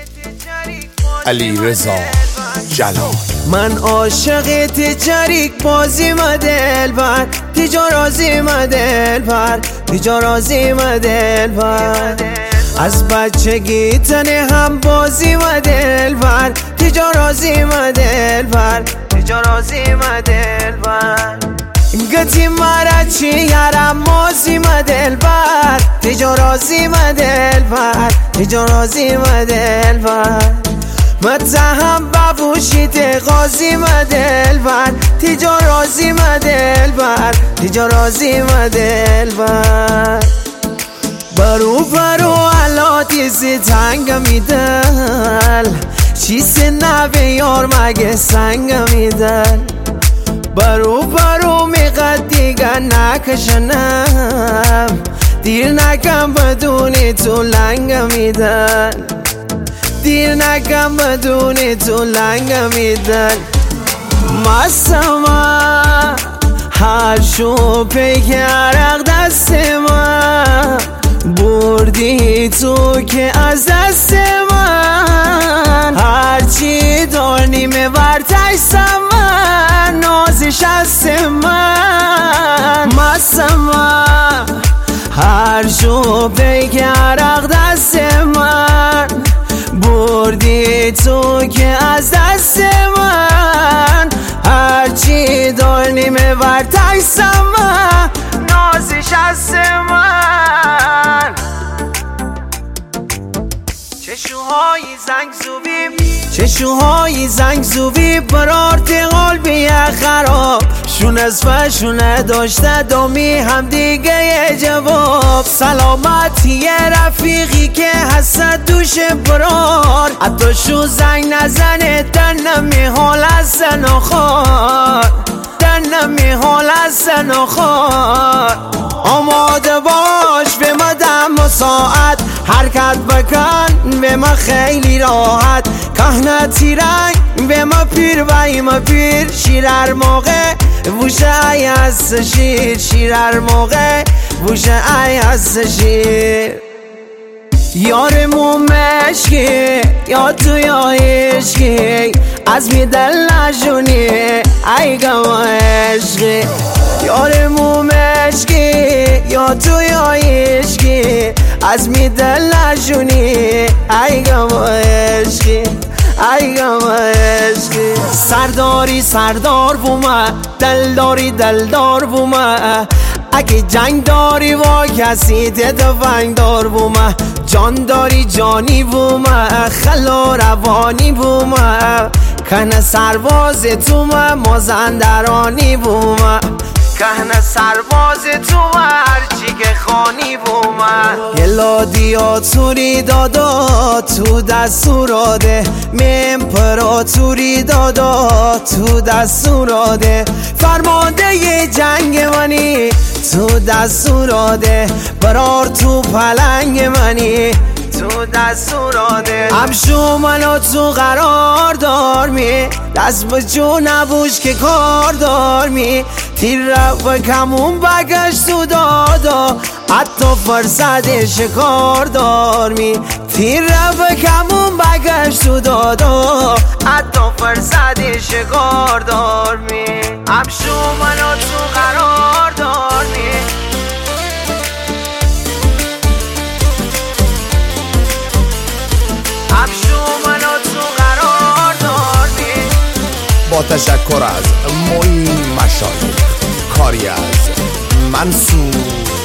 علیرضا جلال. من عاشقت چریک بازیم دلبر، تیجا رازیم دلبر، تیجا رازیم دلبر. از بچگی تنه هم بازیم دلبر، تیجا رازیم دلبر، تیجا رازیم دلبر. گتی مرا چی یارم مازیم دلبر، تیجا رازیم دلبر، تیجا رازیم دلبر. متهم ببوشید غازیم دلبر، تیجا رازیم دلبر، تیجا رازیم دلبر. برو علاتی زی تنگ میدل، چیز نوه یار مگه سنگ میدل. برو میقد دیگر نکشنم، دیر نکم بدونی تو لنگ میدل، دیر نکم بدونی تو لنگ میدل. مستم هر شو پیک عرق دست من، بردی تو که از دست من. هرچی دار نیمه ورتشتم من، نازش هست من. مستم هر شو پیک عرق دست من، بردی تو که از دست من. هرچی دار نیمه ورتشتم من، نازش هست من. چشوهای زنگ زوبی، چشوهای زنگ زوبی، برارت قلبی خراب. شون از فشونه داشته دامی هم دیگه جواب. سلامتی رفیقی که هست دوش برار، حتی شو زنگ نزنه دنمی حال از زن و خار، دنمی حال از زن و خار. آماده باش به مدام و ساعت، حرکت بکن به ما خیلی راحت. کهنتی رنگ به ما پیر و ایما پیر، شیر هر موقع بوشه ای هست شیر، شیر هر موقع بوشه ای هست شیر. یارمون مشکی یا تو یا عشقی، از می دل نشونی ای گم عشقی. یارمون مشکی یا تو یا عشقی، از می دل نشونی ای گم عشقی، ای گم عشقی. سرداری سردار بومه، دلداری دلدار بومه. اگه جنگ داری و کسی تفنگ دار بومه. جان داری جانی بومه، خلا روانی بومه. کنه سرباز تو مازندرانی بومه، کنه سرباز تو هرچی که خانی بومه. گلادیا توری دادا تو دستوراده، ممپراتوری دادا تو دستوراده. فرمانده ی جنگ منی تو دستوراده، برار تو پلنگ منی تو دستوراده. همشو منو تو قرار دار می، دست به جو نبوش که کار دار می. تیر رفت و کمون بگشت تو دادا، حتی فرصت شکار دار می. تیر رفت و کمون بگشت تو دادا، حتی فرصت شکار دار می. همشو منو تو قرار دار می. با تشکر از معین مشایخ، کاری از منصور